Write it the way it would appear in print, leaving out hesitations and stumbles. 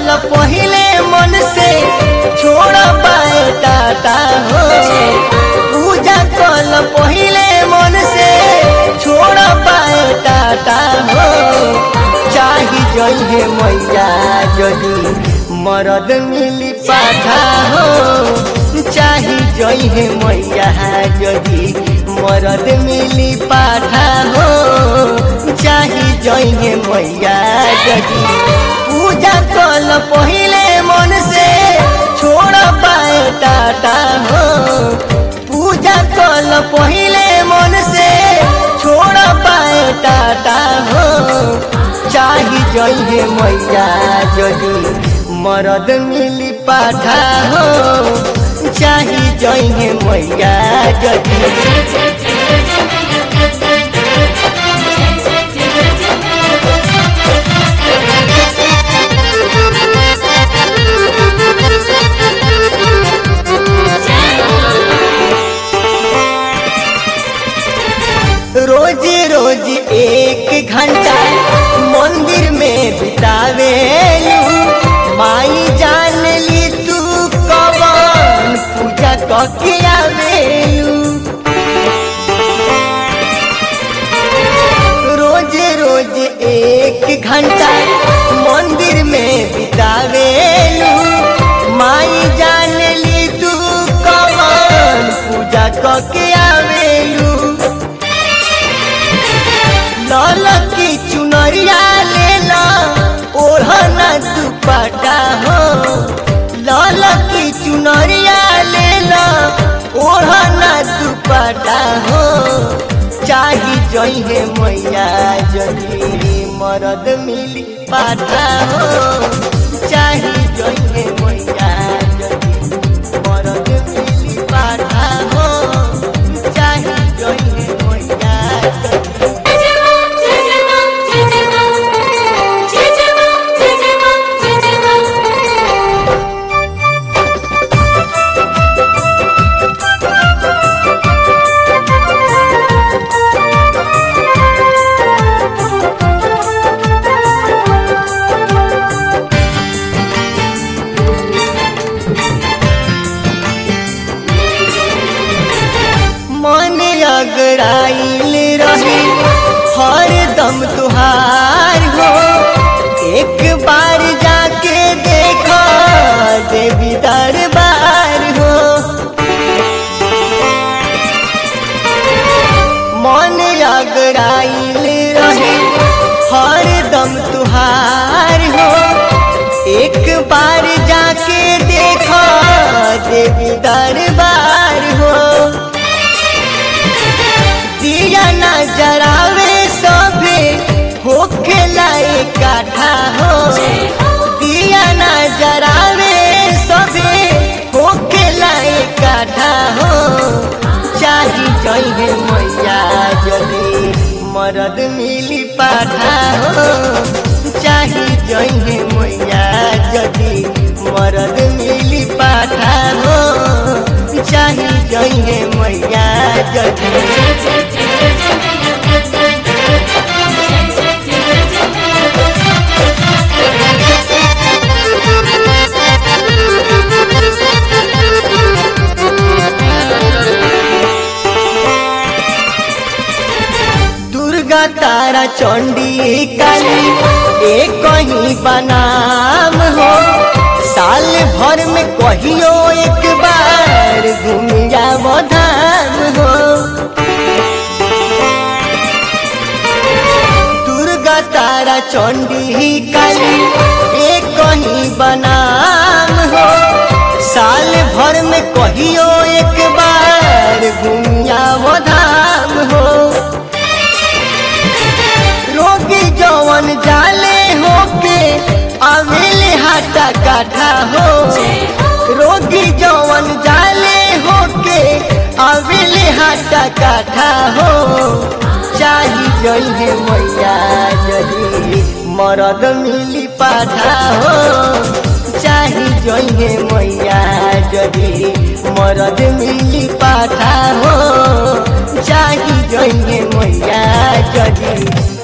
पहिले मन से छोड़ पाए टाटा हो। पूजा कल पहिले मन से छोड़ पाए टाटा हो। चाही जइहे मैया जदी मरद मिली पाठा हो। चाही जइहे मैया जदी मरद मिली पाठा हो। चाही जइहे मैया जदी पूजा कल पहिले मन से छोड़ पाए टाटा हो। पूजा कल पहिले मन से छोड़ पाए टाटा हो। चाही जइहे मैया जदी मरद मिली पाठा हो। चाही जइहे मैया जदी रोज रोज 1 घंटा मंदिर में बितावेलू। माई जान ली तू कवन पूजा कके आवेलू। रोज रोज 1 घंटा मंदिर में बितावेलू। माई जान ली तू कवन पूजा कके आवेलू। लाल की चुनरिया लेला ओढ़ना दुपट्टा हो। लाल की चुनरिया लेला ओढ़ना दुपट्टा हो। चाही जइहे मैया जदी मरद मिली पाठा हो। चाही जइहे मैया जदी मरद मिली पाठा हो। चाही जइहे मैया जदी अगराइल रही हर दम तुहार हो। एक बार जाके देखा देवी दरबार हो। मन अगराइल रही हर दम तुहार हो। एक बार जाके देखा देवी दरबार हो। दिया ना जरावे सभे होके लाए काठा हो। दिया ना जरावे सभे होके लाए काठा हो। चाही जइहे मैया जदी मरद मिली पाठा हो। चाही जइहे मैया जदी मरद मिली पाठा हो। चाही जइहे मैया जदी दुर्गा तारा चंडी काली एक कहीं बनाम हो। साल भर में कहियो एक बार घूमिया धाम हो। दुर्गा तारा चंडी काली एक कहीं बनाम हो। साल भर में कहियो एक बार घूमिया धाम हो। रोगी जवन जाले होके आवेले हाटा काठा हो। रोगी जवन जाले होके आवेले हाटा काठा हो। चाही जइहे मैया जदी मरद मिली पाठा हो। चाही जइहे मैया जदी मरद मिली पाठा हो। चाही जइहे मैया जदी